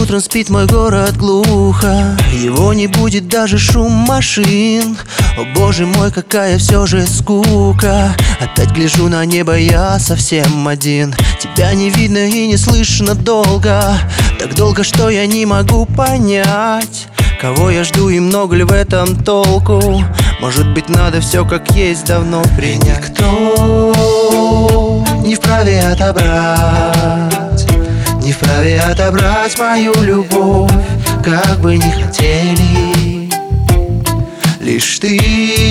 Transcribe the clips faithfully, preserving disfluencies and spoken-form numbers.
утром спит мой город глухо, его не будет даже шум машин. О боже мой, какая все же скука. Опять гляжу на небо, я совсем один. Тебя не видно и не слышно долго. Так долго, что я не могу понять, кого я жду и много ли в этом толку. Может быть, надо все как есть давно принять. Никто не вправе отобрать, не вправе отобрать мою любовь, как бы ни хотели. Лишь ты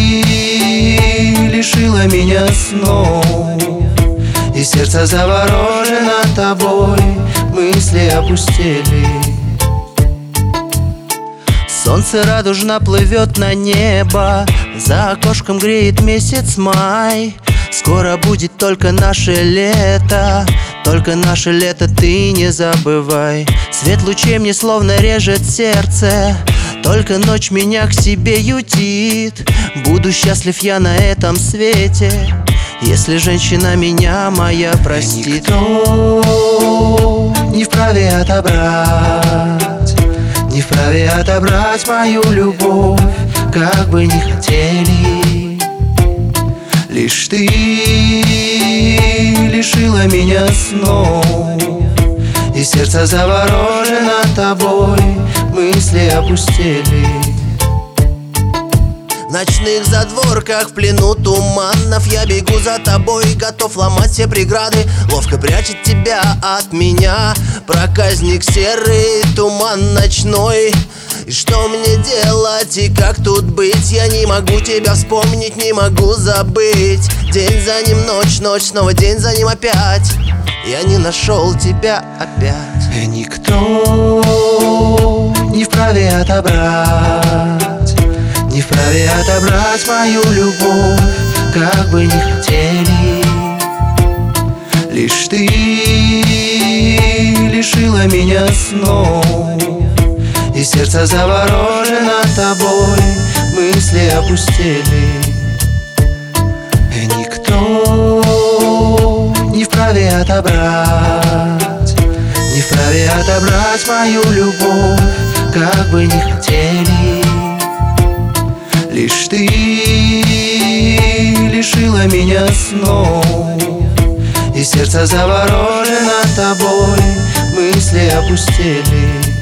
лишила меня снов, и сердце заворожено тобой, мысли опустели. Солнце радужно плывет на небо, за окошком греет месяц май. Скоро будет только наше лето, только наше лето, ты не забывай. Свет лучей мне словно режет сердце, только ночь меня к себе ютит. Буду счастлив я на этом свете, если женщина меня моя простит. Никто не вправе отобрать, не вправе отобрать мою любовь, как бы ни хотели. Лишь ты лишила меня снов, и сердце заворожено тобой, мысли опустели. В ночных задворках, в плену туманов, я бегу за тобой, готов ломать все преграды. Ловко прячет тебя от меня проказник серый, туман ночной. И что мне делать и как тут быть? Я не могу тебя вспомнить, не могу забыть. День за ним ночь, ночь снова день за ним опять. Я не нашел тебя опять. И никто не вправе отобрать, не вправе отобрать мою любовь, как бы ни хотели. Лишь ты лишила меня снов, и сердце заворожено тобой, мысли опустели. И никто не вправе отобрать, не вправе отобрать мою любовь, как бы ни хотели. Лишь ты лишила меня снов, и сердце заворожено тобой, мысли опустели.